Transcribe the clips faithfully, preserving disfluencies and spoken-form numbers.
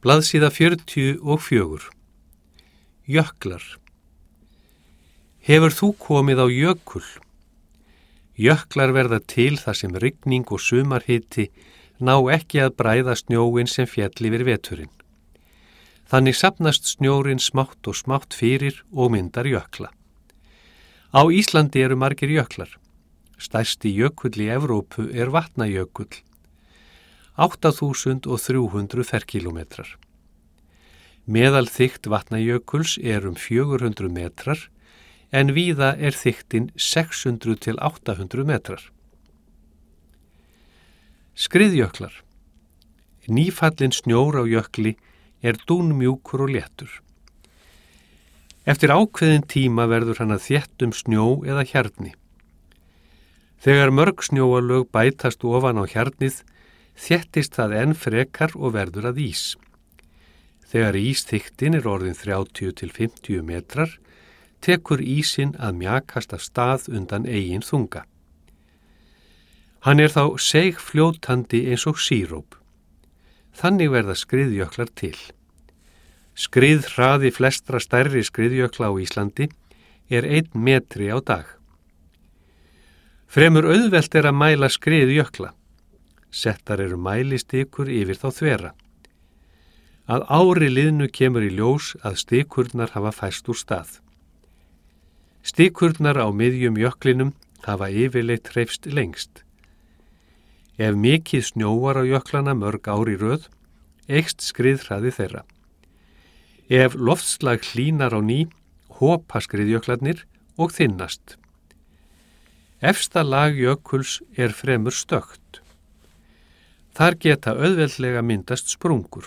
Blaðsíða fjörutíu og fjögur. Jöklar. Hefur þú komið á jökul? Jöklar verða til þar sem rigning og sumarhiti ná ekki að bræða snjóin sem féll yfir veturinn. Þannig safnast snjórinn smátt og smátt fyrir og myndar jökla. Á Íslandi eru margir jöklar. Stærsti jökull í Evrópu er Vatnajökull. átta þúsund þrjú hundruð ferkílómetrar. Meðal þykkt Vatnajökuls er um fjögur hundruð metrar en víða er þykktin sex hundruð til átta hundruð metrar. Skriðjöklar. Nýfallinn snjór á jökli er dúnmjúkur og léttur. Eftir ákveðin tíma verður hann að þéttum snjó eða hjarni. Þegar mörg snjóalög bætast ofan á hjarnið, þéttist það enn frekar og verður að ís. Þegar ísþykktin er orðin þrjátíu til fimmtíu metrar, tekur ísinn að mjakast af stað undan eigin þunga. Hann er þá seigfljótandi eins og síróp. Þannig verða skriðjöklar til. Skriðhraði flestra stærri skriðjökla á Íslandi er einn metri á dag. Fremur auðvelt er að mæla skriðjökla. Settar eru mælistikur yfir þá þvera. Að ári liðnu kemur í ljós að stikurnar hafa fæst úr stað. Stikurnar á miðjum jöklinum hafa yfirleitt hreyfst lengst. Ef mikið snjóar á jöklana mörg ár í röð, eykst skriðhraði þeirra. Ef loftslag hlýnar á ný, hopa skriðjöklarnir og þynnast. Efsta lag jökuls er fremur stökkt. Þar geta auðveldlega myndast sprungur.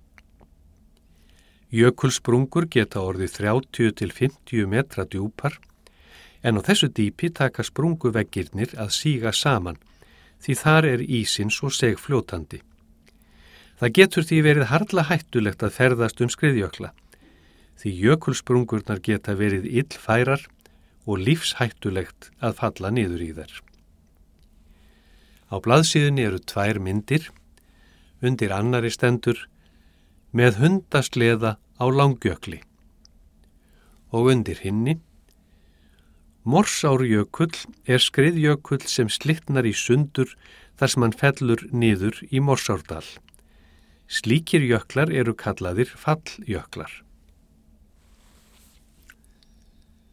Jökulsprungur geta orðið þrjátíu til fimmtíu metra djúpar, en á þessu dýpi taka sprunguveggirnir að síga saman, því þar er ísinn svo seigfljótandi. Það getur því verið harla hættulegt að ferðast um skriðjökla, því jökulsprungurnar geta verið illfærar og lífshættulegt að falla niður í þær. Á blaðsíðunni eru tvær myndir, undir annari stendur með hundasleða á Langjökli og undir hinni Morsárjökull er skriðjökull sem slitnar í sundur þar sem hann fellur niður í Morsárdal. Slíkir jöklar eru kallaðir falljöklar.